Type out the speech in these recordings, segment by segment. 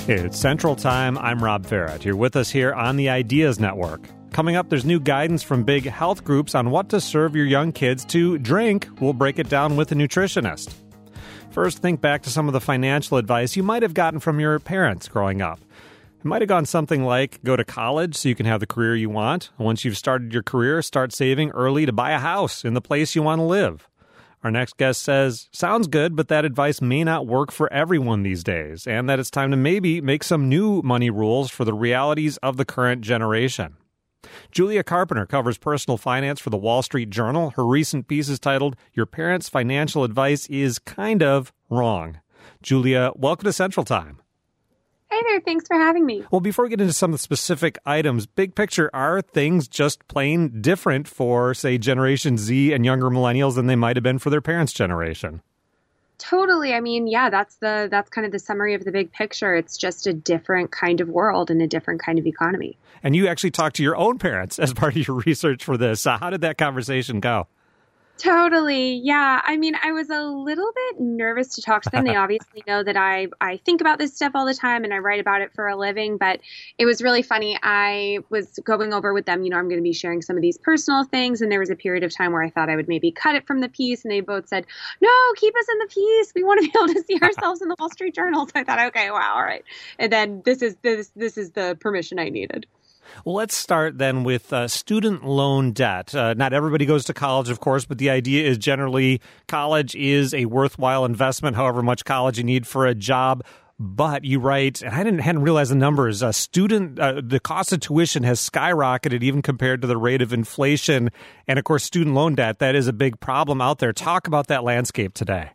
It's Central Time. I'm Rob Farrett. You're with us here on the Ideas Network. Coming up, there's new guidance from big health groups on what to serve your young kids to drink. We'll break it down with a nutritionist. First, think back to some of the financial advice you might have gotten from your parents growing up. It might have gone something like, go to college so you can have the career you want. Once you've started your career, start saving early to buy a house in the place you want to live. Our next guest says, sounds good, but that advice may not work for everyone these days, and that it's time to maybe make some new money rules for the realities of the current generation. Julia Carpenter covers personal finance for the Wall Street Journal. Her recent piece is titled, Your Parents' Financial Advice is Kind of Wrong. Julia, welcome to Central Time. Hey there, thanks for having me. Well, before we get into some of the specific items, big picture, are things just plain different for, say, Generation Z and younger millennials than they might have been for their parents' generation? Totally. I mean, yeah, that's kind of the summary of the big picture. It's just a different kind of world and a different kind of economy. And you actually talked to your own parents as part of your research for this. How did that conversation go? Totally. Yeah. I mean, I was a little bit nervous to talk to them. They obviously know that I think about this stuff all the time and I write about it for a living, but it was really funny. I was going over with them, I'm going to be sharing some of these personal things. And there was a period of time where I thought I would maybe cut it from the piece. And they both said, no, keep us in the piece. We want to be able to see ourselves in the Wall Street Journal. So I thought, okay, wow. All right. And then this is the permission I needed. Well, let's start then with student loan debt. Not everybody goes to college, of course, but the idea is generally college is a worthwhile investment, however much college you need for a job. But you write, and I hadn't realized the numbers, the cost of tuition has skyrocketed even compared to the rate of inflation. And, of course, student loan debt, that is a big problem out there. Talk about that landscape today.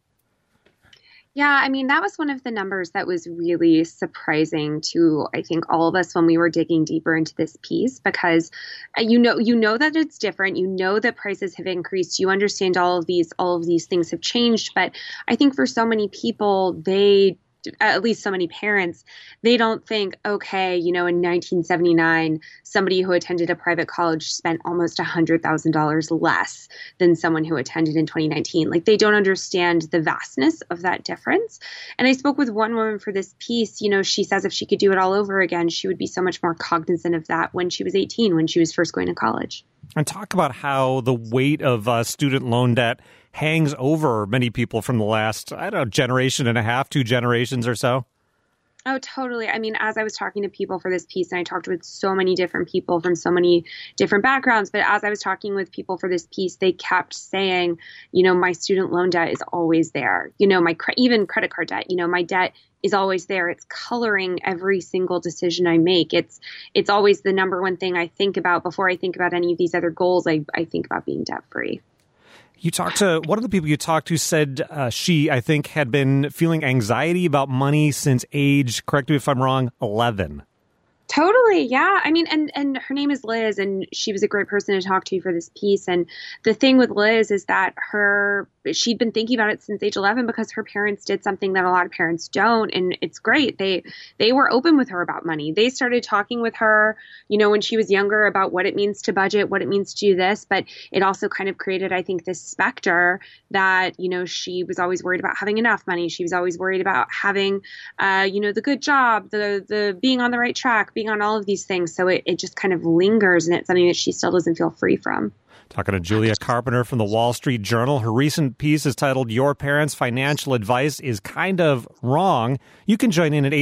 Yeah, I mean, that was one of the numbers that was really surprising to, I think, all of us when we were digging deeper into this piece, because you know that it's different. You know that prices have increased. You understand all of these things have changed. But I think for so many people, at least so many parents, they don't think, okay, in 1979, somebody who attended a private college spent almost $100,000 less than someone who attended in 2019. Like, they don't understand the vastness of that difference. And I spoke with one woman for this piece. She says if she could do it all over again, she would be so much more cognizant of that when she was 18, when she was first going to college. And talk about how the weight of student loan debt hangs over many people from the last, generation and a half, 2 generations or so. Oh, totally. I mean, as I was talking to people for this piece, and I talked with so many different people from so many different backgrounds, but as I was talking with people for this piece, they kept saying, my student loan debt is always there. My even credit card debt, my debt is always there. It's coloring every single decision I make. It's always the number one thing I think about before I think about any of these other goals. I think about being debt free. You talked to one of the people you talked to said she, I think, had been feeling anxiety about money since age, correct me if I'm wrong, 11. Totally. Yeah. I mean, and her name is Liz, and she was a great person to talk to for this piece. And the thing with Liz is that she'd been thinking about it since age 11 because her parents did something that a lot of parents don't. And it's great. They were open with her about money. They started talking with her, when she was younger about what it means to budget, what it means to do this. But it also kind of created, I think, this specter that, she was always worried about having enough money. She was always worried about having, the good job, the being on the right track, being on all of these things. So it just kind of lingers, and it's something that she still doesn't feel free from. Talking to Julia Carpenter from the Wall Street Journal. Her recent piece is titled, Your Parents' Financial Advice is Kind of Wrong. You can join in at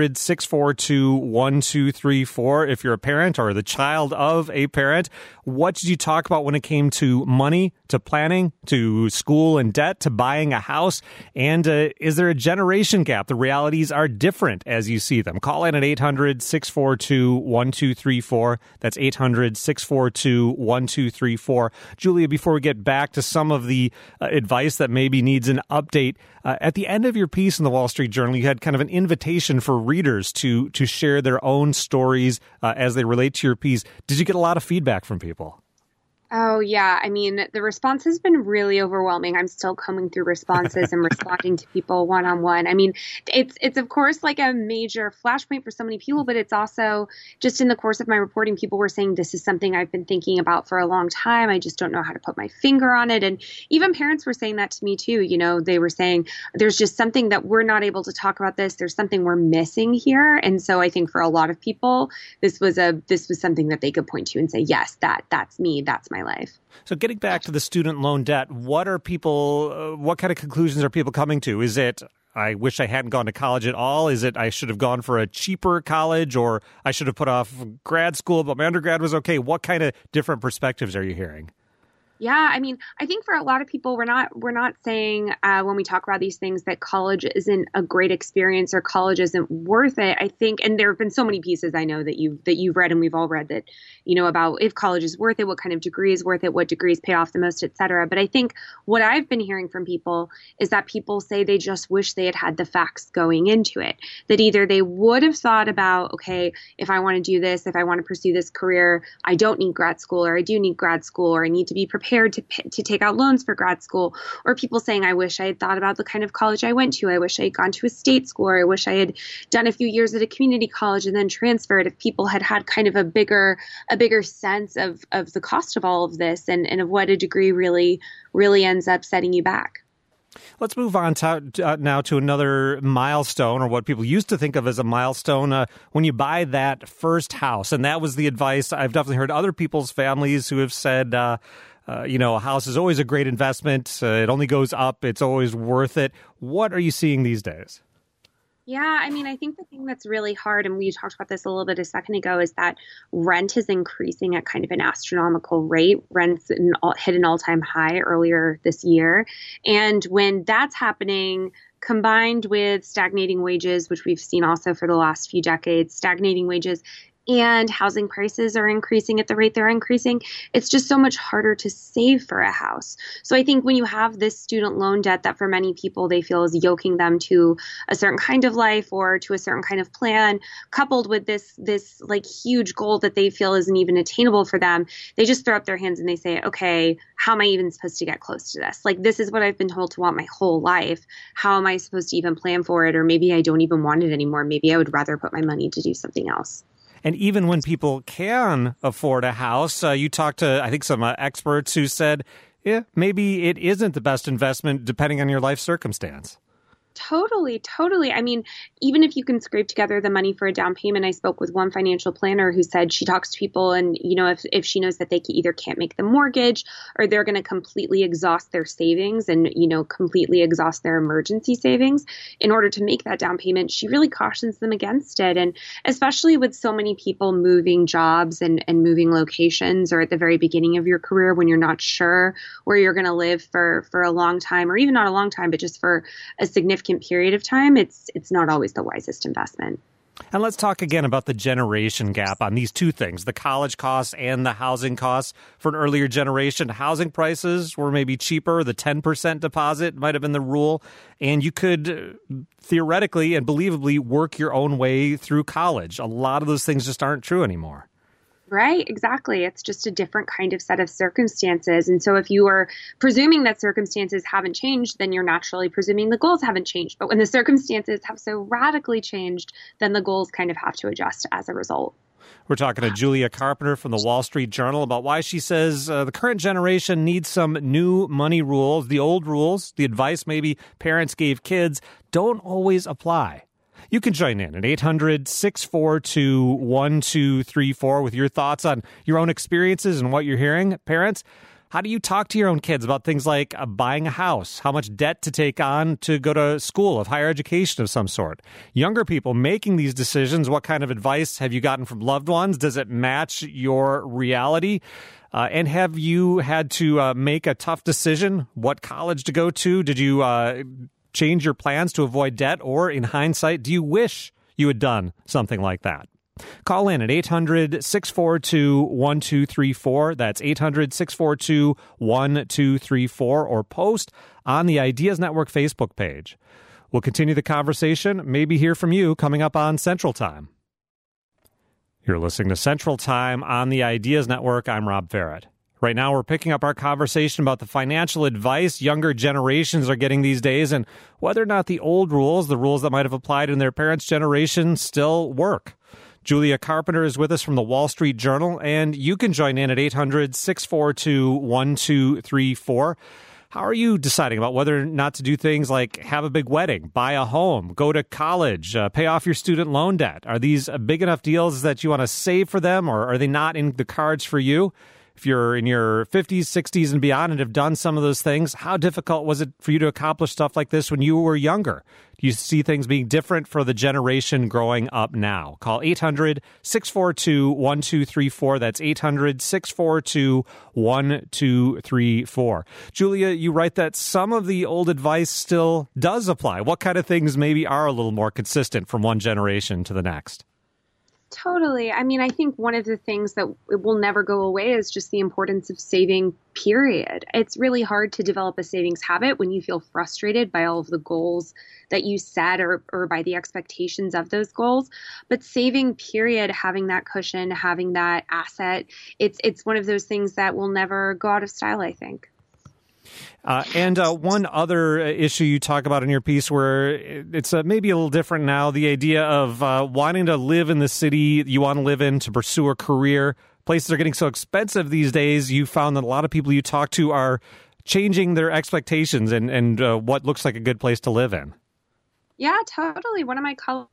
800-642-1234 if you're a parent or the child of a parent. What did you talk about when it came to money, to planning, to school and debt, to buying a house? And is there a generation gap? The realities are different as you see them. Call in at 800-642-1234. That's 800-642-1234. Julia, before we get back to some of the advice that maybe needs an update, at the end of your piece in the Wall Street Journal, you had kind of an invitation for readers to share their own stories as they relate to your piece. Did you get a lot of feedback from people? Oh, yeah. I mean, the response has been really overwhelming. I'm still combing through responses and responding to people one on one. I mean, it's of course like a major flashpoint for so many people, but it's also just in the course of my reporting, people were saying this is something I've been thinking about for a long time. I just don't know how to put my finger on it. And even parents were saying that to me too. You know, they were saying there's just something that we're not able to talk about this. There's something we're missing here. And so I think for a lot of people, this was something that they could point to and say, yes, that's me. That's my life. So getting back to the student loan debt, what kind of conclusions are people coming to? Is it, I wish I hadn't gone to college at all? Is it, I should have gone for a cheaper college, or I should have put off grad school, but my undergrad was okay? What kind of different perspectives are you hearing? Yeah, I mean, I think for a lot of people, we're not saying when we talk about these things that college isn't a great experience or college isn't worth it. I think, and there have been so many pieces I know that you've read and we've all read that, you know, about if college is worth it, what kind of degree is worth it, what degrees pay off the most, et cetera. But I think what I've been hearing from people is that people say they just wish they had the facts going into it. That either they would have thought about, okay, if I want to do this, if I want to pursue this career, I don't need grad school, or I do need grad school, or I need to be prepared to take out loans for grad school, or people saying, I wish I had thought about the kind of college I went to. I wish I had gone to a state school, or I wish I had done a few years at a community college and then transferred. If people had kind of a bigger sense of the cost of all of this and of what a degree really ends up setting you back. Let's move on now to another milestone, or what people used to think of as a milestone, when you buy that first house. And that was the advice I've definitely heard other people's families who have said, a house is always a great investment. It only goes up. It's always worth it. What are you seeing these days? Yeah, I mean, I think the thing that's really hard, and we talked about this a little bit a second ago, is that rent is increasing at kind of an astronomical rate. Rents hit an all-time high earlier this year. And when that's happening, combined with stagnating wages, which we've seen also for the last few decades, stagnating wages, and housing prices are increasing at the rate they're increasing, it's just so much harder to save for a house. So I think when you have this student loan debt that for many people they feel is yoking them to a certain kind of life or to a certain kind of plan, coupled with this like huge goal that they feel isn't even attainable for them, they just throw up their hands and they say, okay, how am I even supposed to get close to this? Like, this is what I've been told to want my whole life. How am I supposed to even plan for it? Or maybe I don't even want it anymore. Maybe I would rather put my money to do something else. And even when people can afford a house, you talked to, I think, some experts who said, yeah, maybe it isn't the best investment depending on your life circumstance. Totally. I mean, even if you can scrape together the money for a down payment, I spoke with one financial planner who said she talks to people and, you know, if she knows that they either can't make the mortgage or they're going to completely exhaust their savings and, you know, completely exhaust their emergency savings in order to make that down payment, she really cautions them against it. And especially with so many people moving jobs and moving locations, or at the very beginning of your career when you're not sure where you're going to live for a long time, or even not a long time, but just for a significant period of time, it's not always the wisest investment. And let's talk again about the generation gap on these two things, the college costs and the housing costs. For an earlier generation, housing prices were maybe cheaper. The 10% deposit might have been the rule. And you could theoretically and believably work your own way through college. A lot of those things just aren't true anymore. Right, exactly. It's just a different kind of set of circumstances. And so if you are presuming that circumstances haven't changed, then you're naturally presuming the goals haven't changed. But when the circumstances have so radically changed, then the goals kind of have to adjust as a result. We're talking to Julia Carpenter from the Wall Street Journal about why she says the current generation needs some new money rules. The old rules, the advice maybe parents gave kids, don't always apply. You can join in at 800-642-1234 with your thoughts on your own experiences and what you're hearing. Parents, how do you talk to your own kids about things like buying a house, how much debt to take on to go to school, of higher education of some sort? Younger people making these decisions, what kind of advice have you gotten from loved ones? Does it match your reality? And have you had to make a tough decision, what college to go to? Did you change your plans to avoid debt, or in hindsight, do you wish you had done something like that? Call in at 800-642-1234. That's 800-642-1234, or post on the Ideas Network Facebook page. We'll continue the conversation, maybe hear from you coming up on Central Time. You're listening to Central Time on the Ideas Network. I'm Rob Farrett. Right now, we're picking up our conversation about the financial advice younger generations are getting these days and whether or not the old rules, the rules that might have applied in their parents' generation, still work. Julia Carpenter is with us from the Wall Street Journal, and you can join in at 800-642-1234. How are you deciding about whether or not to do things like have a big wedding, buy a home, go to college, pay off your student loan debt? Are these big enough deals that you want to save for them, or are they not in the cards for you? If you're in your 50s, 60s, and beyond and have done some of those things, how difficult was it for you to accomplish stuff like this when you were younger? Do you see things being different for the generation growing up now? Call 800-642-1234. That's 800-642-1234. Julia, you write that some of the old advice still does apply. What kind of things maybe are a little more consistent from one generation to the next? Totally. I mean, I think one of the things that will never go away is just the importance of saving, period. It's really hard to develop a savings habit when you feel frustrated by all of the goals that you set or by the expectations of those goals. But saving, period, having that cushion, having that asset, it's one of those things that will never go out of style, I think. And one other issue you talk about in your piece where it's maybe a little different now, the idea of wanting to live in the city you want to live in to pursue a career. Places are getting so expensive these days. You found that a lot of people you talk to are changing their expectations and what looks like a good place to live in. Yeah, totally. One of my colleagues,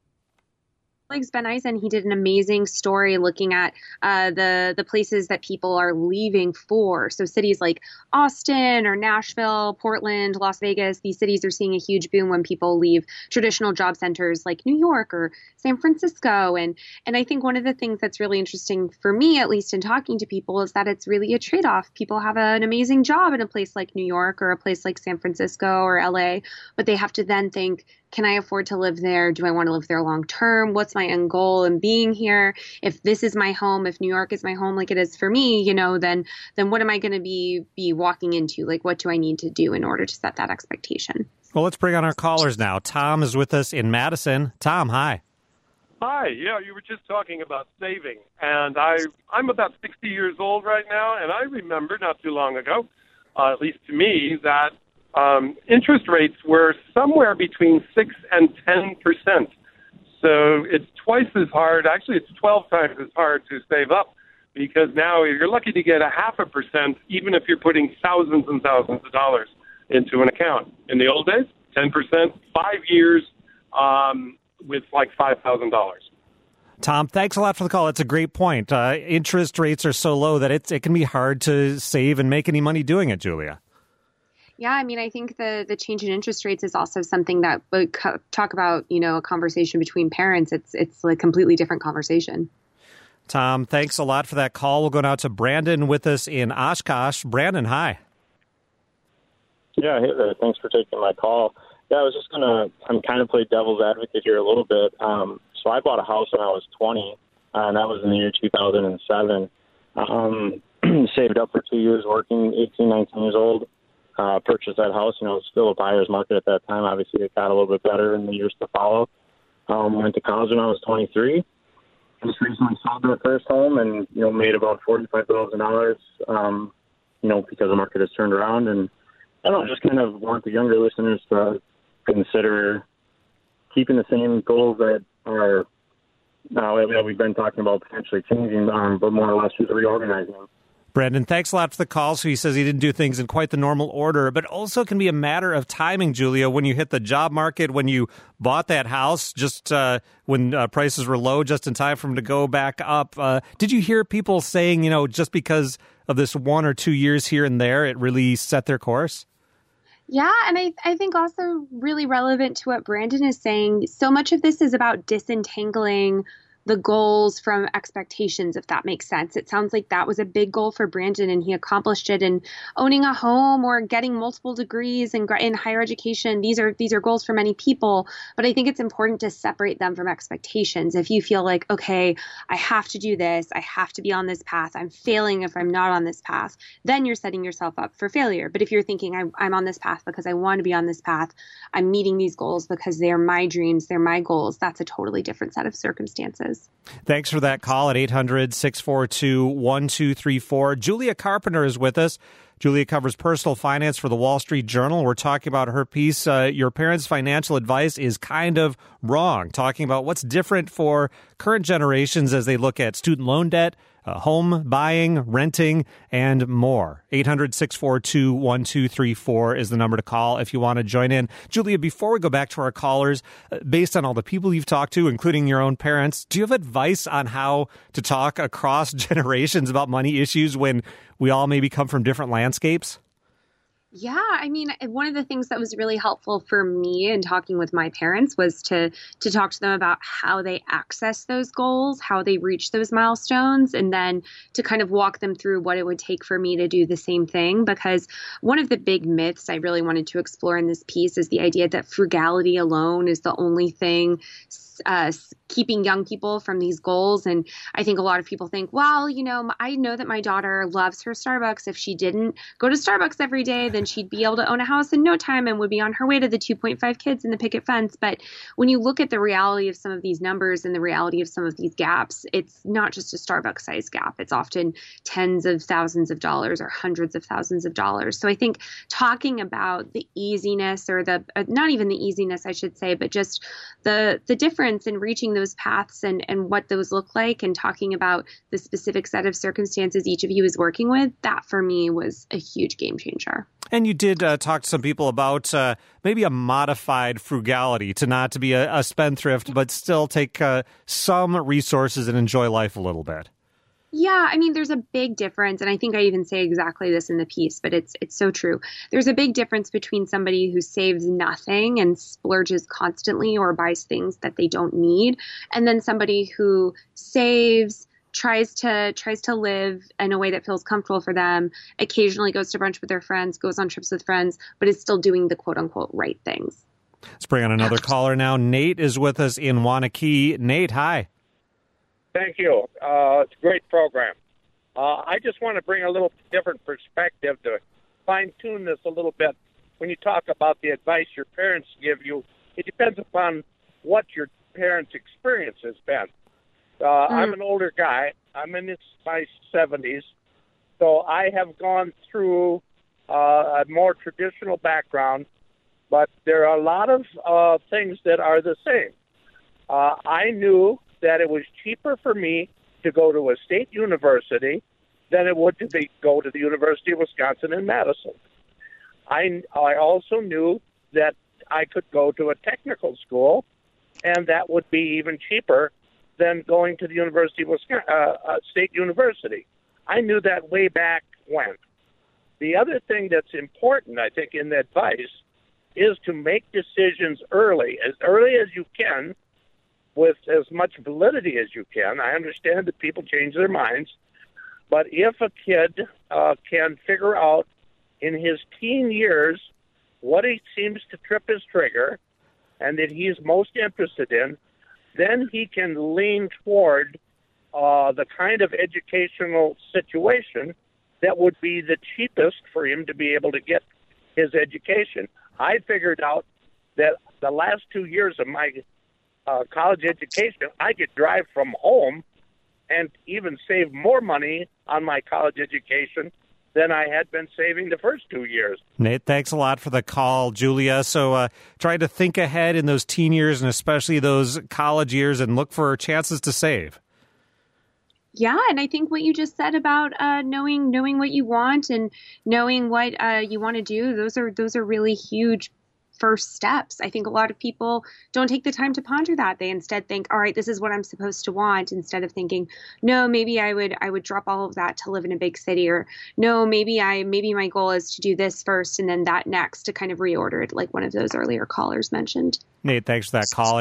Ben Eisen, he did an amazing story looking at the places that people are leaving for. So cities like Austin or Nashville, Portland, Las Vegas, these cities are seeing a huge boom when people leave traditional job centers like New York or San Francisco. And I think one of the things that's really interesting for me, at least in talking to people, is that it's really a trade-off. People have an amazing job in a place like New York or a place like San Francisco or LA, but they have to then think, can I afford to live there? Do I want to live there long term? What's my end goal in being here? If this is my home, if New York is my home like it is for me, then what am I going to be walking into? Like, what do I need to do in order to set that expectation? Well, let's bring on our callers now. Tom is with us in Madison. Tom, hi. Hi. Yeah, you were just talking about saving. And I'm about 60 years old right now, and I remember not too long ago, at least to me, that interest rates were somewhere between 6 and 10%. So it's twice as hard. Actually, it's 12 times as hard to save up because now you're lucky to get 0.5%, even if you're putting thousands and thousands of dollars into an account. In the old days, 10%, 5 years with like $5,000. Tom, thanks a lot for the call. It's a great point. Interest rates are so low that it can be hard to save and make any money doing it, Julia. Yeah, I mean, I think the change in interest rates is also something that we talk about, a conversation between parents. It's a completely different conversation. Tom, thanks a lot for that call. We'll go now to Brandon with us in Oshkosh. Brandon, hi. Yeah, hey there. Thanks for taking my call. Yeah, I was just I'm kind of play devil's advocate here a little bit. So I bought a house when I was 20, and that was in the year 2007. Saved up for 2 years working, 18, 19 years old. Purchased that house. It was still a buyer's market at that time. Obviously, it got a little bit better in the years to follow. Went to college when I was 23. Just recently sold my first home and, made about $45,000, because the market has turned around. And I don't know, just kind of want the younger listeners to consider keeping the same goals that are that we've been talking about potentially changing, but more or less just reorganizing them. Brandon, thanks a lot for the call. So he says he didn't do things in quite the normal order, but also can be a matter of timing, Julia, when you hit the job market, when you bought that house, just when prices were low, just in time for them to go back up. Did you hear people saying, just because of this 1 or 2 years here and there, it really set their course? Yeah, and I think also really relevant to what Brandon is saying, so much of this is about disentangling the goals from expectations, if that makes sense. It sounds like that was a big goal for Brandon, and he accomplished it in owning a home or getting multiple degrees in higher education. These are goals for many people, but I think it's important to separate them from expectations. If you feel like, okay, I have to do this, I have to be on this path, I'm failing if I'm not on this path, then you're setting yourself up for failure. But if you're thinking, I'm on this path because I want to be on this path, I'm meeting these goals because they're my dreams, they're my goals, that's a totally different set of circumstances. those. Thanks for that call at 800-642-1234. Julia Carpenter is with us. Julia covers personal finance for the Wall Street Journal. We're talking about her piece, Your Parents' Financial Advice is Kind of Wrong, talking about what's different for current generations as they look at student loan debt, home buying, renting, and more. 800-642-1234 is the number to call if you want to join in. Julia, before we go back to our callers, based on all the people you've talked to, including your own parents, do you have advice on how to talk across generations about money issues when we all maybe come from different landscapes? Yeah, I mean, one of the things that was really helpful for me in talking with my parents was to talk to them about how they access those goals, how they reach those milestones, and then to kind of walk them through what it would take for me to do the same thing. Because one of the big myths I really wanted to explore in this piece is the idea that frugality alone is the only thing keeping young people from these goals. And I think a lot of people think, well, I know that my daughter loves her Starbucks. If she didn't go to Starbucks every day, then she'd be able to own a house in no time and would be on her way to the 2.5 kids in the picket fence. But when you look at the reality of some of these numbers and the reality of some of these gaps, it's not just a Starbucks size gap. It's often tens of thousands of dollars or hundreds of thousands of dollars. So I think talking about the easiness or not even the easiness, I should say, but just the difference in reaching those paths and what those look like, and talking about the specific set of circumstances each of you is working with, that for me was a huge game changer. And you did talk to some people about maybe a modified frugality, to not to be a spendthrift, but still take some resources and enjoy life a little bit. Yeah, I mean, there's a big difference, and I think I even say exactly this in the piece, but it's so true. There's a big difference between somebody who saves nothing and splurges constantly or buys things that they don't need, and then somebody who saves, tries to live in a way that feels comfortable for them, occasionally goes to brunch with their friends, goes on trips with friends, but is still doing the quote-unquote right things. Let's bring on another caller now. Nate is with us in Waunakee. Nate, hi. Thank you. It's a great program. I just want to bring a little different perspective to fine-tune this a little bit. When you talk about the advice your parents give you, it depends upon what your parents' experience has been. I'm an older guy. I'm in my 70s, so I have gone through a more traditional background, but there are a lot of things that are the same. I knew that it was cheaper for me to go to a state university than it would to go to the University of Wisconsin in Madison. I also knew that I could go to a technical school, and that would be even cheaper than going to the University of Wisconsin, State University. I knew that way back when. The other thing that's important, I think, in the advice is to make decisions early as you can, with as much validity as you can. I understand that people change their minds, but if a kid can figure out in his teen years what he seems to trip his trigger and that he's most interested in, then he can lean toward the kind of educational situation that would be the cheapest for him to be able to get his education. I figured out that the last 2 years of my college education, I could drive from home and even save more money on my college education than I had been saving the first 2 years. Nate, thanks a lot for the call, Julia. So try to think ahead in those teen years and especially those college years and look for chances to save. Yeah, and I think what you just said about knowing what you want and knowing what you want to do, those are really huge first steps. I think a lot of people don't take the time to ponder that. They instead think, all right, this is what I'm supposed to want, instead of thinking, no, maybe I would drop all of that to live in a big city, or no, maybe my goal is to do this first and then that next, to kind of reorder it, like one of those earlier callers mentioned. Nate, thanks for that call at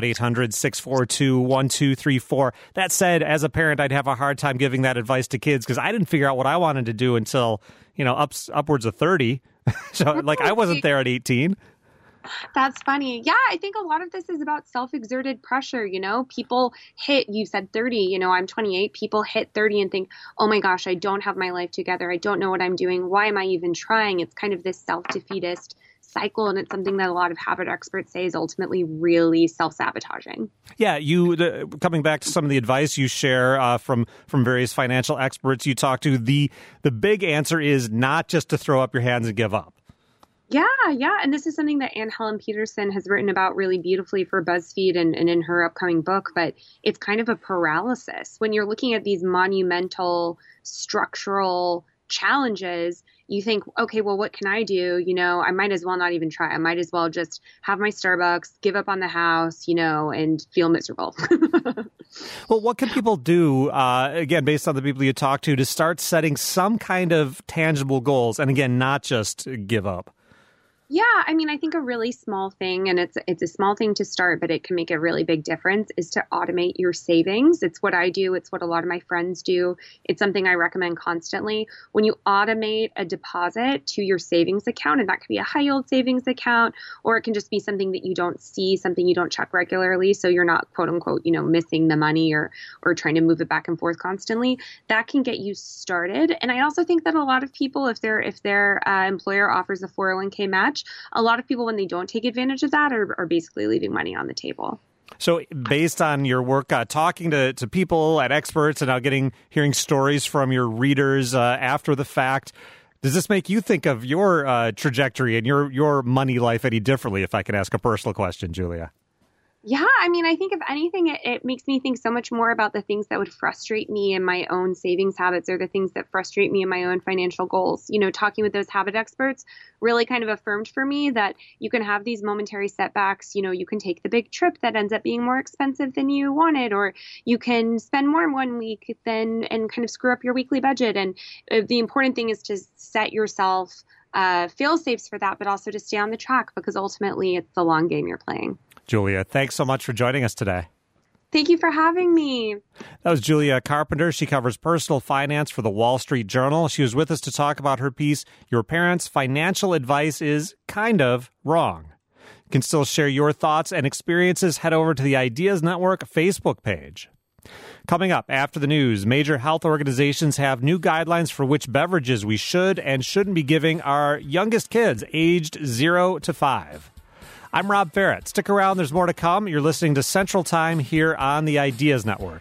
800-642-1234. That said, as a parent, I'd have a hard time giving that advice to kids because I didn't figure out what I wanted to do until, upwards of 30. So I wasn't there at 18. That's funny. Yeah, I think a lot of this is about self-exerted pressure. People hit, you said 30, I'm 28. People hit 30 and think, oh my gosh, I don't have my life together. I don't know what I'm doing. Why am I even trying? It's kind of this self-defeatist cycle, and it's something that a lot of habit experts say is ultimately really self-sabotaging. Yeah, coming back to some of the advice you share from various financial experts you talk to, the big answer is not just to throw up your hands and give up. Yeah. And this is something that Anne Helen Peterson has written about really beautifully for BuzzFeed and in her upcoming book. But it's kind of a paralysis. When you're looking at these monumental structural challenges, you think, okay, well, what can I do? I might as well not even try. I might as well just have my Starbucks, give up on the house, and feel miserable. Well, what can people do, again, based on the people you talk to start setting some kind of tangible goals? And again, not just give up. Yeah, I think a really small thing, and it's a small thing to start, but it can make a really big difference, is to automate your savings. It's what I do. It's what a lot of my friends do. It's something I recommend constantly. When you automate a deposit to your savings account, and that could be a high yield savings account, or it can just be something that you don't see, something you don't check regularly, so you're not, quote unquote, missing the money or trying to move it back and forth constantly. That can get you started. And I also think that a lot of people, if their employer offers a 401k match, a lot of people, when they don't take advantage of that, are basically leaving money on the table. So based on your work talking to people and experts and now hearing stories from your readers after the fact, does this make you think of your trajectory and your money life any differently, if I can ask a personal question, Julia? Yeah, I think if anything, it makes me think so much more about the things that would frustrate me in my own savings habits, or the things that frustrate me in my own financial goals. Talking with those habit experts really kind of affirmed for me that you can have these momentary setbacks. You can take the big trip that ends up being more expensive than you wanted, or you can spend more in 1 week and kind of screw up your weekly budget. And the important thing is to set yourself fail safes for that, but also to stay on the track, because ultimately it's the long game you're playing. Julia, thanks so much for joining us today. Thank you for having me. That was Julia Carpenter. She covers personal finance for the Wall Street Journal. She was with us to talk about her piece, Your Parents' Financial Advice is Kind of Wrong. You can still share your thoughts and experiences. Head over to the Ideas Network Facebook page. Coming up after the news, major health organizations have new guidelines for which beverages we should and shouldn't be giving our youngest kids aged 0 to 5. I'm Rob Ferret. Stick around. There's more to come. You're listening to Central Time here on the Ideas Network.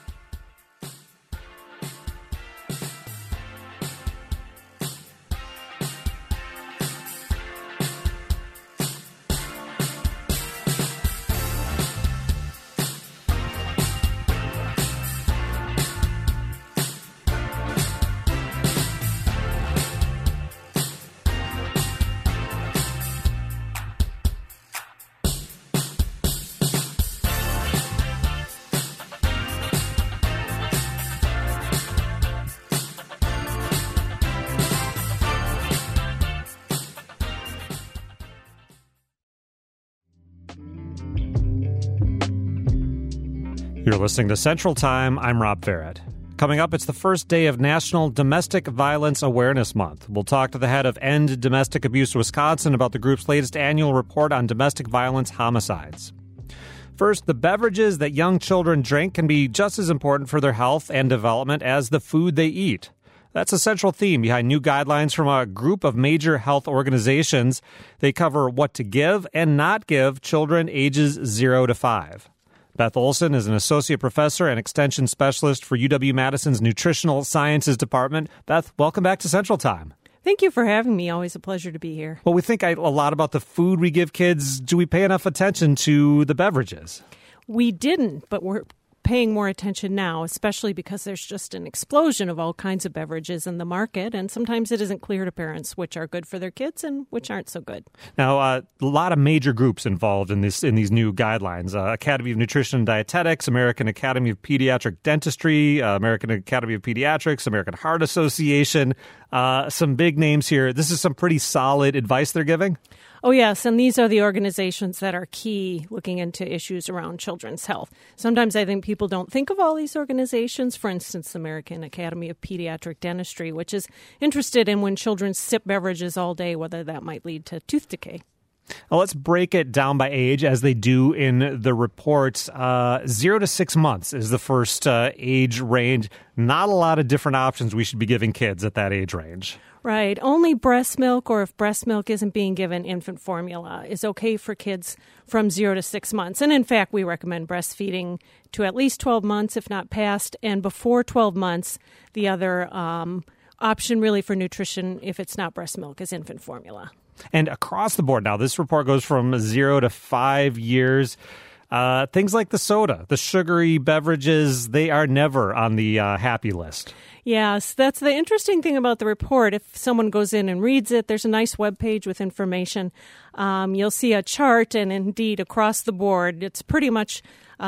You're listening to Central Time. I'm Rob Ferret. Coming up, it's the first day of National Domestic Violence Awareness Month. We'll talk to the head of End Domestic Abuse Wisconsin about the group's latest annual report on domestic violence homicides. First, the beverages that young children drink can be just as important for their health and development as the food they eat. That's a central theme behind new guidelines from a group of major health organizations. They cover what to give and not give children ages 0 to 5. Beth Olson is an associate professor and extension specialist for UW-Madison's Nutritional Sciences Department. Beth, welcome back to Central Time. Thank you for having me. Always a pleasure to be here. Well, we think a lot about the food we give kids. Do we pay enough attention to the beverages? We didn't, but we're paying more attention now, especially because there's just an explosion of all kinds of beverages in the market, and sometimes it isn't clear to parents which are good for their kids and which aren't so good. Now, a lot of major groups involved in these new guidelines: Academy of Nutrition and Dietetics, American Academy of Pediatric Dentistry, American Academy of Pediatrics, American Heart Association. Some big names here. This is some pretty solid advice they're giving. Oh, yes, and these are the organizations that are key looking into issues around children's health. Sometimes I think people don't think of all these organizations. For instance, the American Academy of Pediatric Dentistry, which is interested in when children sip beverages all day, whether that might lead to tooth decay. Well, let's break it down by age, as they do in the reports. 0 to 6 months is the first age range. Not a lot of different options we should be giving kids at that age range. Right. Only breast milk, or if breast milk isn't being given, infant formula is okay for kids from 0 to 6 months. And in fact, we recommend breastfeeding to at least 12 months, if not past. And before 12 months, the other option really for nutrition, if it's not breast milk, is infant formula. And across the board now, this report goes from 0 to 5 years. Things like the soda, the sugary beverages, they are never on the happy list. Yes, that's the interesting thing about the report. If someone goes in and reads it, there's a nice webpage with information. You'll see a chart, and indeed, across the board, it's pretty much,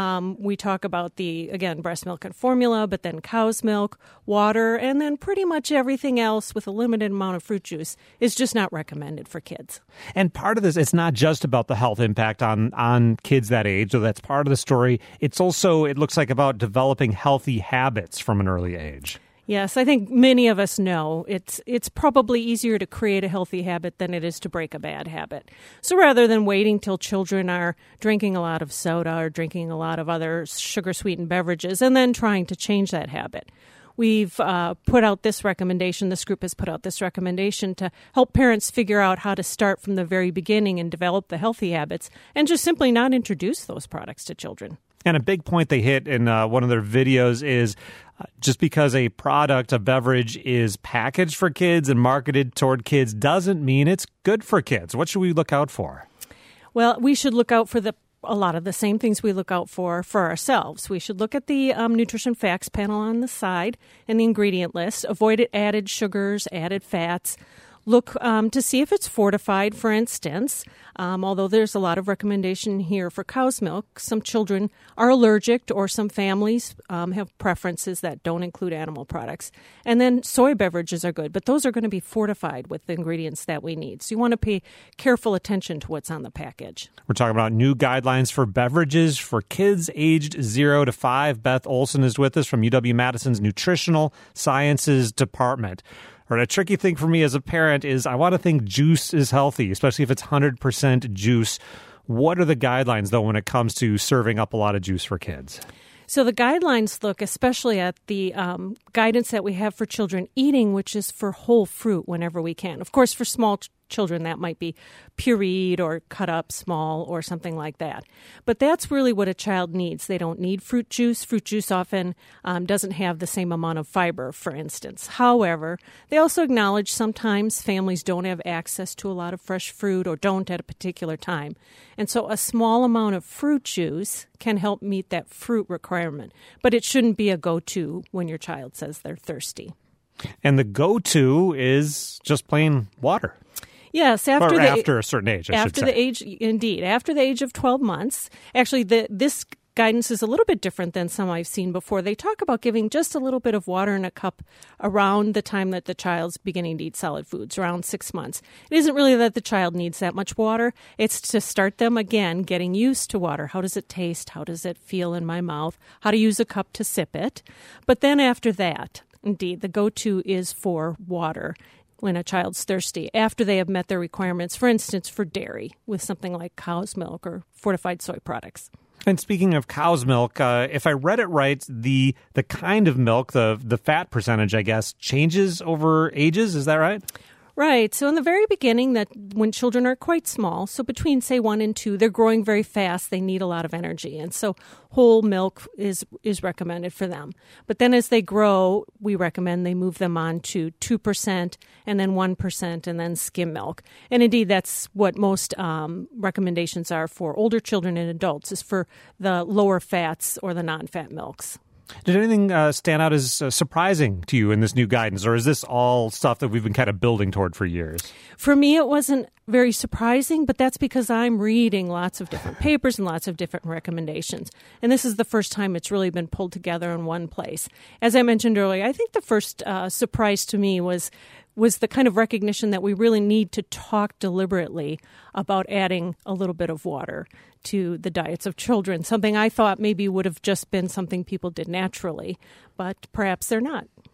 we talk about again, breast milk and formula, but then cow's milk, water, and then pretty much everything else with a limited amount of fruit juice is just not recommended for kids. And part of this, it's not just about the health impact on kids that age, so that's part of the story. It's also, it looks like, about developing healthy habits from an early age. Yes, I think many of us know it's probably easier to create a healthy habit than it is to break a bad habit. So rather than waiting till children are drinking a lot of soda or drinking a lot of other sugar-sweetened beverages and then trying to change that habit, we've put out this recommendation. This group has put out this recommendation to help parents figure out how to start from the very beginning and develop the healthy habits and just simply not introduce those products to children. And a big point they hit in one of their videos is just because a product, a beverage, is packaged for kids and marketed toward kids doesn't mean it's good for kids. What should we look out for? Well, we should look out for a lot of the same things we look out for ourselves. We should look at the nutrition facts panel on the side and the ingredient list. Avoid added sugars, added fats. Look to see if it's fortified, for instance. Although there's a lot of recommendation here for cow's milk, some children are allergic, or some families have preferences that don't include animal products. And then soy beverages are good, but those are going to be fortified with the ingredients that we need. So you want to pay careful attention to what's on the package. We're talking about new guidelines for beverages for kids aged 0 to 5. Beth Olson is with us from UW-Madison's Nutritional Sciences Department. A tricky thing for me as a parent is I want to think juice is healthy, especially if it's 100% juice. What are the guidelines, though, when it comes to serving up a lot of juice for kids? So the guidelines look especially at the guidance that we have for children eating, which is for whole fruit whenever we can. Of course, for small children, that might be pureed or cut up small or something like that. But that's really what a child needs. They don't need fruit juice. Fruit juice often doesn't have the same amount of fiber, for instance. However, they also acknowledge sometimes families don't have access to a lot of fresh fruit or don't at a particular time. And so a small amount of fruit juice can help meet that fruit requirement. But it shouldn't be a go-to when your child says they're thirsty. And the go-to is just plain water. Yes, after a certain age, I should say. After the age, indeed. After the age of 12 months. Actually, this guidance is a little bit different than some I've seen before. They talk about giving just a little bit of water in a cup around the time that the child's beginning to eat solid foods, around 6 months. It isn't really that the child needs that much water. It's to start them, again, getting used to water. How does it taste? How does it feel in my mouth? How to use a cup to sip it. But then after that, indeed, the go-to is for water when a child's thirsty, after they have met their requirements, for instance, for dairy, with something like cow's milk or fortified soy products. And speaking of cow's milk, if I read it right, the kind of milk, the fat percentage, I guess, changes over ages. Is that right? Right. So in the very beginning, that when children are quite small, so between, say, 1 and 2, they're growing very fast. They need a lot of energy. And so whole milk is recommended for them. But then as they grow, we recommend they move them on to 2% and then 1% and then skim milk. And indeed, that's what most recommendations are for older children and adults, is for the lower fats or the non-fat milks. Did anything stand out as surprising to you in this new guidance, or is this all stuff that we've been kind of building toward for years? For me, it wasn't very surprising, but that's because I'm reading lots of different papers and lots of different recommendations. And this is the first time it's really been pulled together in one place. As I mentioned earlier, I think the first surprise to me was the kind of recognition that we really need to talk deliberately about adding a little bit of water to the diets of children, something I thought maybe would have just been something people did naturally, but perhaps they're not.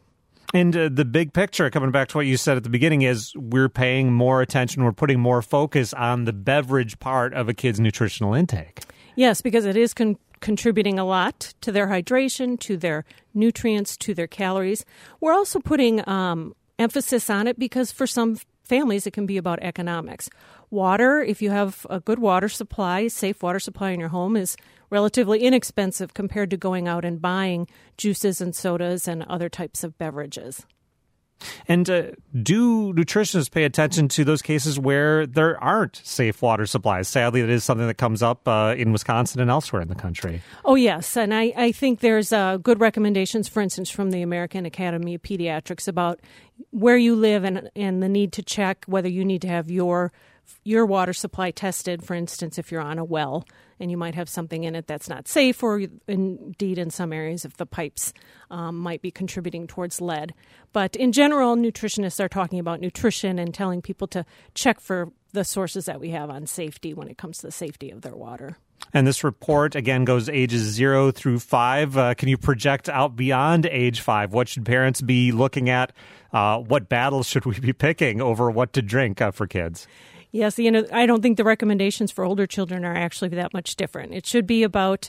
And the big picture, coming back to what you said at the beginning, is we're paying more attention, we're putting more focus on the beverage part of a kid's nutritional intake. Yes, because it is contributing a lot to their hydration, to their nutrients, to their calories. We're also putting emphasis on it because for some families it can be about economics. Water, if you have a good water supply, safe water supply in your home, is relatively inexpensive compared to going out and buying juices and sodas and other types of beverages. And do nutritionists pay attention to those cases where there aren't safe water supplies? Sadly, it is something that comes up in Wisconsin and elsewhere in the country. Oh, yes. And I think there's good recommendations, for instance, from the American Academy of Pediatrics about where you live and the need to check whether you need to have your water supply tested, for instance, if you're on a well and you might have something in it that's not safe, or indeed in some areas if the pipes might be contributing towards lead. But in general, nutritionists are talking about nutrition and telling people to check for the sources that we have on safety when it comes to the safety of their water. And this report, again, goes ages 0 through 5. Can you project out beyond age 5? What should parents be looking at? What battles should we be picking over what to drink for kids? Yes, I don't think the recommendations for older children are actually that much different. It should be about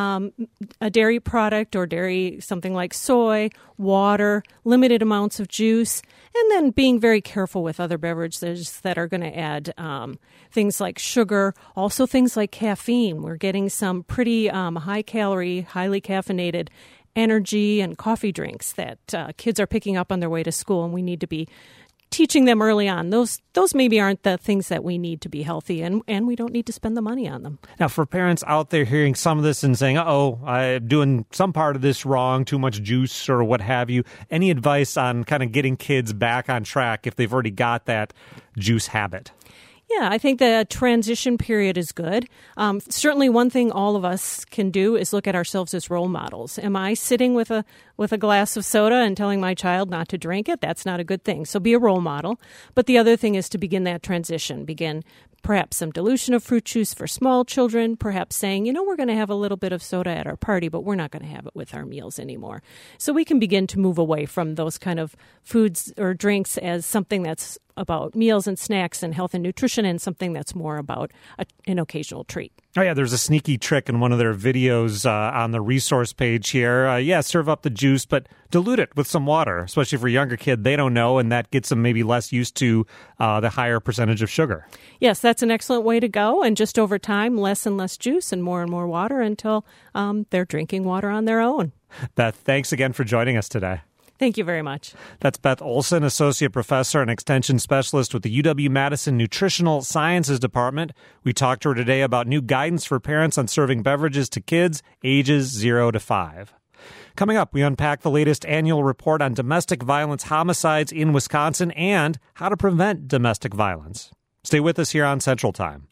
a dairy product or dairy, something like soy, water, limited amounts of juice, and then being very careful with other beverages that are going to add things like sugar, also things like caffeine. We're getting some pretty high-calorie, highly caffeinated energy and coffee drinks that kids are picking up on their way to school, and we need to be teaching them early on. Those maybe aren't the things that we need to be healthy, and we don't need to spend the money on them. Now, for parents out there hearing some of this and saying, I'm doing some part of this wrong, too much juice or what have you, any advice on kind of getting kids back on track if they've already got that juice habit? Yeah, I think the transition period is good. Certainly one thing all of us can do is look at ourselves as role models. Am I sitting with a glass of soda and telling my child not to drink it? That's not a good thing. So be a role model. But the other thing is to begin that transition. Begin perhaps some dilution of fruit juice for small children, perhaps saying, we're going to have a little bit of soda at our party, but we're not going to have it with our meals anymore. So we can begin to move away from those kind of foods or drinks as something that's about meals and snacks and health and nutrition, and something that's more about an occasional treat. Oh, yeah, there's a sneaky trick in one of their videos on the resource page here. Serve up the juice, but dilute it with some water, especially for a younger kid. They don't know, and that gets them maybe less used to the higher percentage of sugar. Yes, that's an excellent way to go. And just over time, less and less juice and more water until they're drinking water on their own. Beth, thanks again for joining us today. Thank you very much. That's Beth Olson, Associate Professor and Extension Specialist with the UW-Madison Nutritional Sciences Department. We talked to her today about new guidance for parents on serving beverages to kids ages 0 to 5. Coming up, we unpack the latest annual report on domestic violence homicides in Wisconsin and how to prevent domestic violence. Stay with us here on Central Time.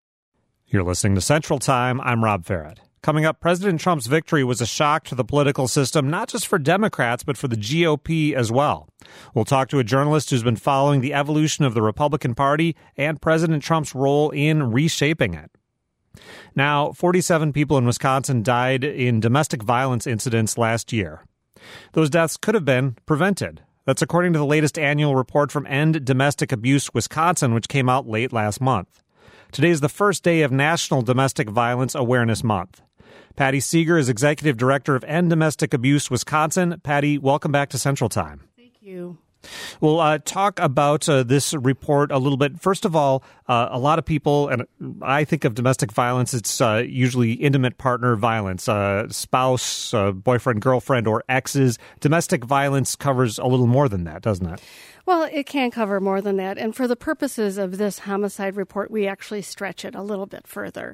You're listening to Central Time. I'm Rob Farrett. Coming up, President Trump's victory was a shock to the political system, not just for Democrats, but for the GOP as well. We'll talk to a journalist who's been following the evolution of the Republican Party and President Trump's role in reshaping it. Now, 47 people in Wisconsin died in domestic violence incidents last year. Those deaths could have been prevented. That's according to the latest annual report from End Domestic Abuse Wisconsin, which came out late last month. Today is the first day of National Domestic Violence Awareness Month. Patty Seeger is Executive Director of End Domestic Abuse Wisconsin. Patty, welcome back to Central Time. Thank you. We'll talk about this report a little bit. First of all, a lot of people, and I think of domestic violence, it's usually intimate partner violence, spouse, boyfriend, girlfriend, or exes. Domestic violence covers a little more than that, doesn't it? Well, it can cover more than that. And for the purposes of this homicide report, we actually stretch it a little bit further.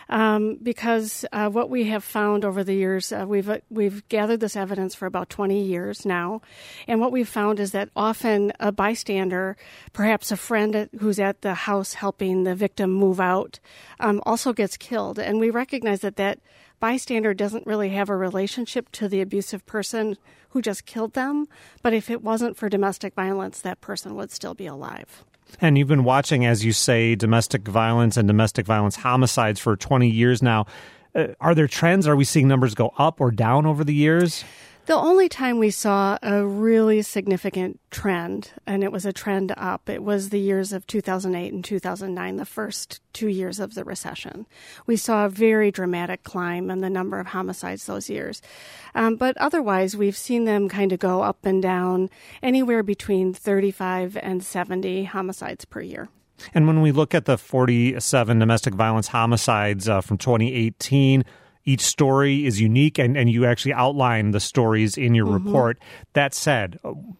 Because what we have found over the years, we've gathered this evidence for about 20 years now. And what we've found is that often a bystander, perhaps a friend who's at the house helping the victim move out, also gets killed. And we recognize that bystander doesn't really have a relationship to the abusive person who just killed them. But if it wasn't for domestic violence, that person would still be alive. And you've been watching, as you say, domestic violence and domestic violence homicides for 20 years now. Are there trends? Are we seeing numbers go up or down over the years? The only time we saw a really significant trend, and it was a trend up, it was the years of 2008 and 2009, the first 2 years of the recession. We saw a very dramatic climb in the number of homicides those years. But otherwise, we've seen them kind of go up and down anywhere between 35 and 70 homicides per year. And when we look at the 47 domestic violence homicides from 2018, each story is unique, and you actually outline the stories in your report. That said,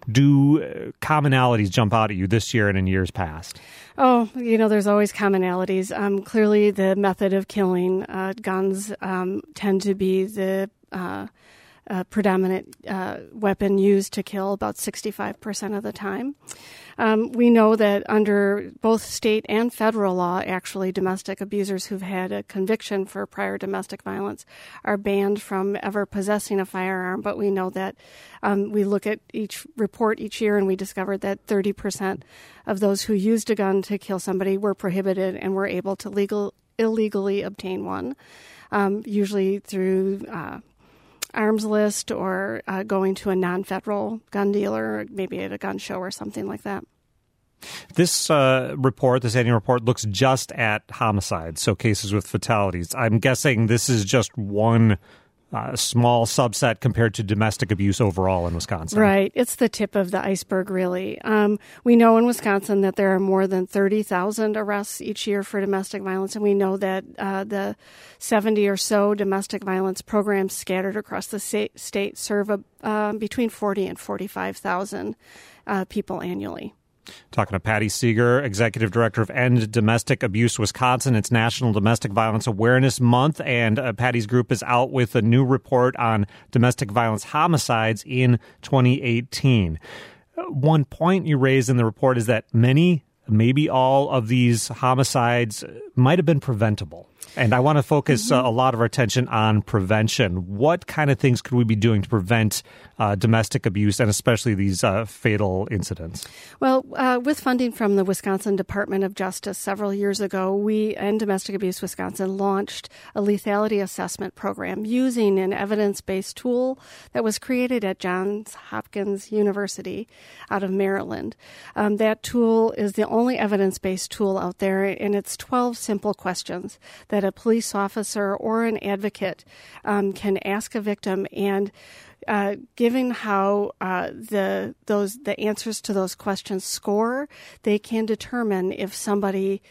do commonalities jump out at you this year and in years past? Oh, there's always commonalities. Clearly, the method of killing, guns tend to be the predominant weapon used to kill about 65% of the time. We know that under both state and federal law, actually, domestic abusers who've had a conviction for prior domestic violence are banned from ever possessing a firearm. But we know that we look at each report each year and we discovered that 30% of those who used a gun to kill somebody were prohibited and were able to illegally obtain one, usually through arms list or going to a non-federal gun dealer, maybe at a gun show or something like that. This report, this annual report, looks just at homicides, so cases with fatalities. I'm guessing this is just one small subset compared to domestic abuse overall in Wisconsin. Right. It's the tip of the iceberg, really. We know in Wisconsin that there are more than 30,000 arrests each year for domestic violence, and we know that the 70 or so domestic violence programs scattered across the state serve between 40 and 45,000 people annually. Talking to Patty Seeger, Executive Director of End Domestic Abuse Wisconsin. It's National Domestic Violence Awareness Month, and Patty's group is out with a new report on domestic violence homicides in 2018. One point you raise in the report is that many, maybe all of these homicides might have been preventable. And I want to focus a lot of our attention on prevention. What kind of things could we be doing to prevent domestic abuse and especially these fatal incidents? Well, with funding from the Wisconsin Department of Justice several years ago, we and Domestic Abuse Wisconsin launched a lethality assessment program using an evidence-based tool that was created at Johns Hopkins University out of Maryland. That tool is the only evidence-based tool out there, and it's 12 simple questions that a police officer or an advocate can ask a victim, and given how the answers to those questions score, they can determine if somebody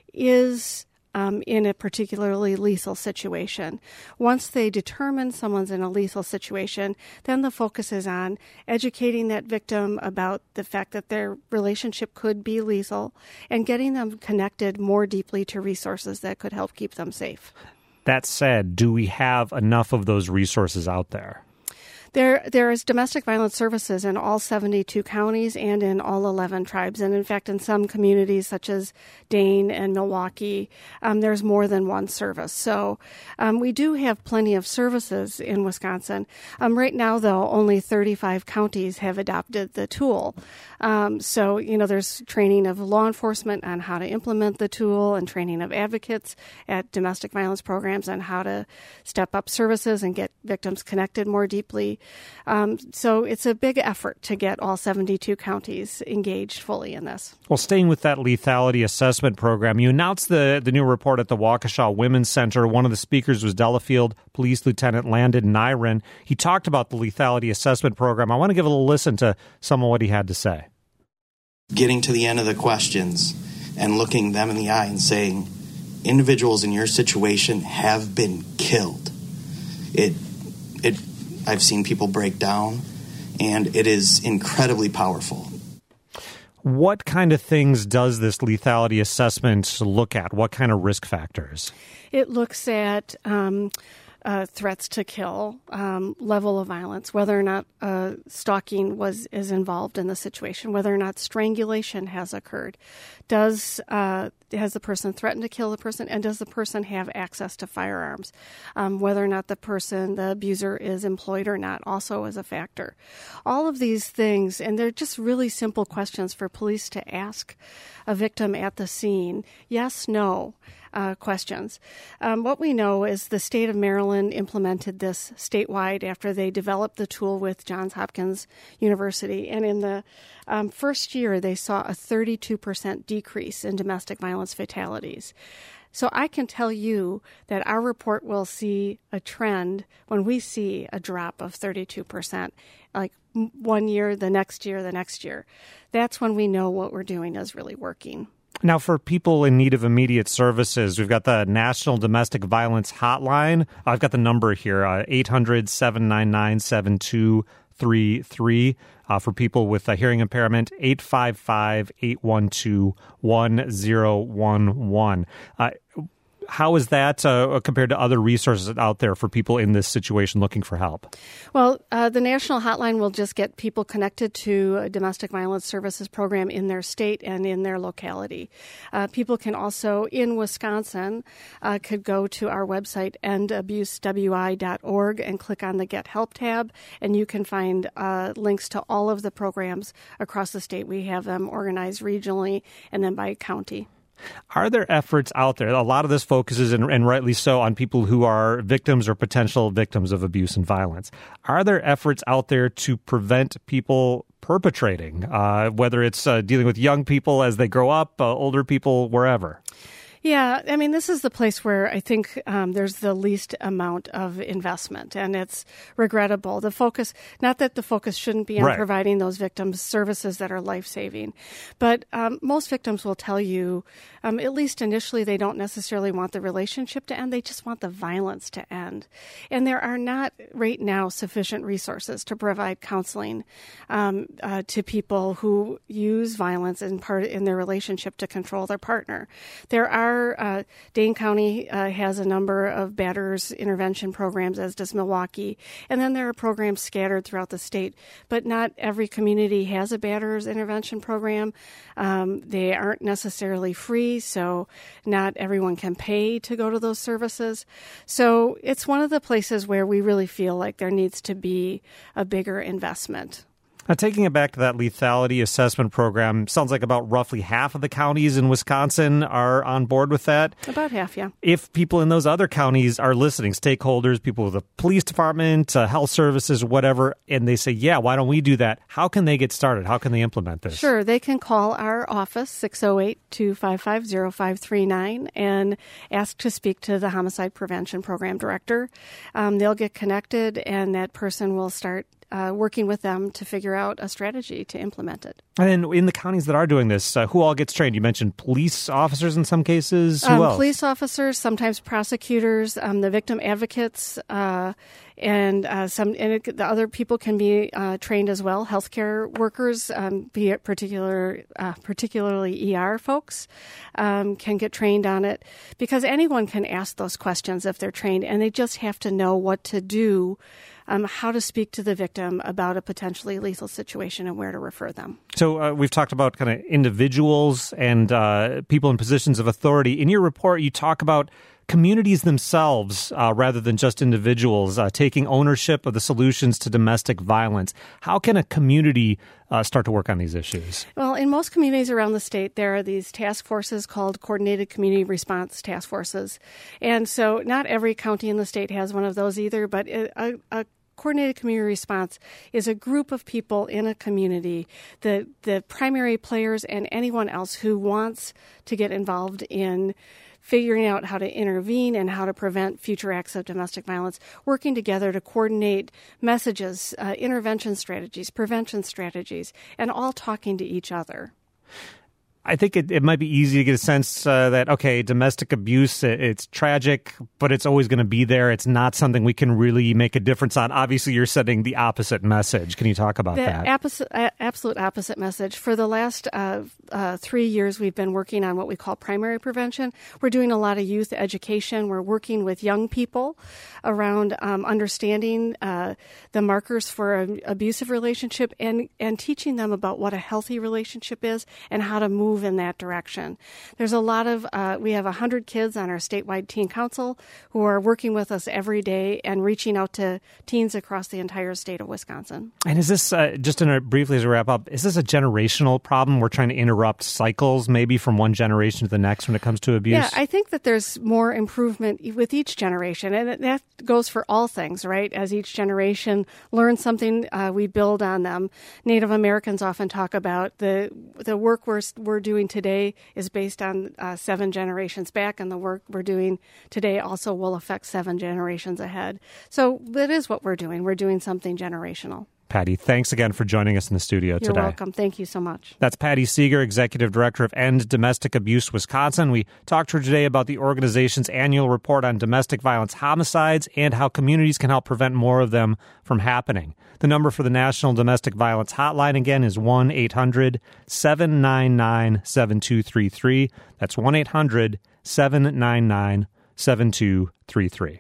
is in a particularly lethal situation. Once they determine someone's in a lethal situation, then the focus is on educating that victim about the fact that their relationship could be lethal and getting them connected more deeply to resources that could help keep them safe. That said, do we have enough of those resources out there? There is domestic violence services in all 72 counties and in all 11 tribes. And in fact, in some communities such as Dane and Milwaukee, there's more than one service. So we do have plenty of services in Wisconsin. Right now, though, only 35 counties have adopted the tool. So, there's training of law enforcement on how to implement the tool and training of advocates at domestic violence programs on how to step up services and get victims connected more deeply. So it's a big effort to get all 72 counties engaged fully in this. Well, staying with that lethality assessment program, you announced the new report at the Waukesha Women's Center. One of the speakers was Delafield Police Lieutenant Landon Nyren. He talked about the lethality assessment program. I want to give a little listen to some of what he had to say. Getting to the end of the questions and looking them in the eye and saying, individuals in your situation have been killed. I've seen people break down, and it is incredibly powerful. What kind of things does this lethality assessment look at? What kind of risk factors? It looks at threats to kill, level of violence, whether or not stalking is involved in the situation, whether or not strangulation has occurred. Has the person threatened to kill the person, and does the person have access to firearms? Whether or not the abuser is employed or not also is a factor. All of these things, and they're just really simple questions for police to ask a victim at the scene. Yes, no. questions. What we know is the state of Maryland implemented this statewide after they developed the tool with Johns Hopkins University. And in the first year, they saw a 32% decrease in domestic violence fatalities. So I can tell you that our report will see a trend when we see a drop of 32%, like 1 year, the next year, the next year. That's when we know what we're doing is really working. Now, for people in need of immediate services, we've got the National Domestic Violence Hotline. I've got the number here, 800-799-7233. For people with a hearing impairment, 855-812-1011. How is that compared to other resources out there for people in this situation looking for help? Well, the national hotline will just get people connected to a domestic violence services program in their state and in their locality. People can also, in Wisconsin, could go to our website, endabusewi.org, and click on the Get Help tab, and you can find links to all of the programs across the state. We have them organized regionally and then by county. Are there efforts out there? A lot of this focuses, and rightly so, on people who are victims or potential victims of abuse and violence. Are there efforts out there to prevent people perpetrating, whether it's dealing with young people as they grow up, older people, wherever? Yeah, I mean, this is the place where I think there's the least amount of investment, and it's regrettable. The focus, not that the focus shouldn't be on providing those victims services that are life-saving, but most victims will tell you, at least initially, they don't necessarily want the relationship to end. They just want the violence to end. And there are not right now sufficient resources to provide counseling to people who use violence in their relationship to control their partner. There are Dane County has a number of batterers intervention programs, as does Milwaukee. And then there are programs scattered throughout the state. But not every community has a batterers intervention program. They aren't necessarily free, so not everyone can pay to go to those services. So it's one of the places where we really feel like there needs to be a bigger investment. Now, taking it back to that lethality assessment program, sounds like about roughly half of the counties in Wisconsin are on board with that. About half, yeah. If people in those other counties are listening, stakeholders, people with the police department, health services, whatever, and they say, yeah, why don't we do that? How can they get started? How can they implement this? Sure. They can call our office, 608-255-0539, and ask to speak to the Homicide Prevention Program Director. They'll get connected, and that person will start working with them to figure out a strategy to implement it. And then in the counties that are doing this, who all gets trained? You mentioned police officers in some cases. Who else? Police officers, sometimes prosecutors, the victim advocates, and the other people can be trained as well. Healthcare workers, be it particularly ER folks, can get trained on it, because anyone can ask those questions if they're trained, and they just have to know what to do. How to speak to the victim about a potentially lethal situation and where to refer them. So we've talked about kind of individuals and people in positions of authority. In your report, you talk about communities themselves rather than just individuals taking ownership of the solutions to domestic violence. How can a community start to work on these issues? Well, in most communities around the state, there are these task forces called Coordinated Community Response Task Forces. And so not every county in the state has one of those either, but a coordinated community response is a group of people in a community, the primary players and anyone else who wants to get involved in figuring out how to intervene and how to prevent future acts of domestic violence, working together to coordinate messages, intervention strategies, prevention strategies, and all talking to each other. I think it might be easy to get a sense that, okay, domestic abuse, it's tragic, but it's always going to be there. It's not something we can really make a difference on. Obviously, you're setting the opposite message. Can you talk about that? Absolute opposite message. For the last 3 years, we've been working on what we call primary prevention. We're doing a lot of youth education. We're working with young people around understanding the markers for an abusive relationship and teaching them about what a healthy relationship is and how to move move in that direction. There's a lot of, we have 100 kids on our statewide teen council who are working with us every day and reaching out to teens across the entire state of Wisconsin. And is this, briefly as we wrap up, is this a generational problem? We're trying to interrupt cycles maybe from one generation to the next when it comes to abuse? Yeah, I think that there's more improvement with each generation, and that goes for all things, right? As each generation learns something, we build on them. Native Americans often talk about the work we're doing today is based on 7 generations back, and the work we're doing today also will affect 7 generations ahead. So that is what we're doing. We're doing something generational. Patty, thanks again for joining us in the studio today. You're welcome. Thank you so much. That's Patty Seeger, Executive Director of End Domestic Abuse Wisconsin. We talked to her today about the organization's annual report on domestic violence homicides and how communities can help prevent more of them from happening. The number for the National Domestic Violence Hotline, again, is 1-800-799-7233. That's 1-800-799-7233.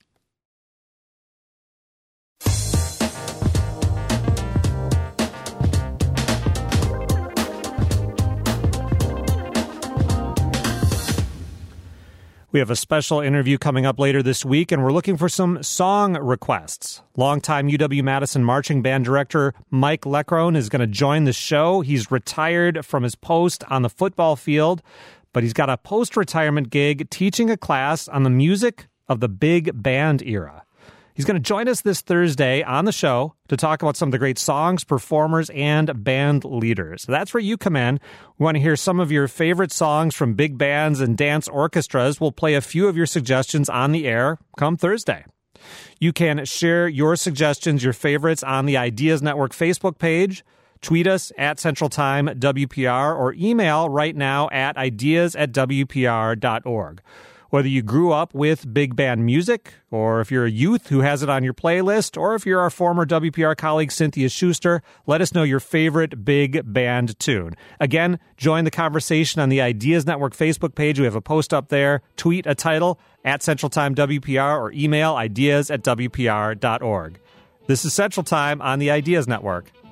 We have a special interview coming up later this week, and we're looking for some song requests. Longtime UW-Madison marching band director Mike Leckrone is going to join the show. He's retired from his post on the football field, but he's got a post-retirement gig teaching a class on the music of the big band era. He's going to join us this Thursday on the show to talk about some of the great songs, performers, and band leaders. So that's where you come in. We want to hear some of your favorite songs from big bands and dance orchestras. We'll play a few of your suggestions on the air come Thursday. You can share your suggestions, your favorites, on the Ideas Network Facebook page. Tweet us at Central Time WPR or email right now at ideas@wpr.org. Whether you grew up with big band music, or if you're a youth who has it on your playlist, or if you're our former WPR colleague Cynthia Schuster, let us know your favorite big band tune. Again, join the conversation on the Ideas Network Facebook page. We have a post up there. Tweet a title at Central Time WPR or email ideas@wpr.org. This is Central Time on the Ideas Network.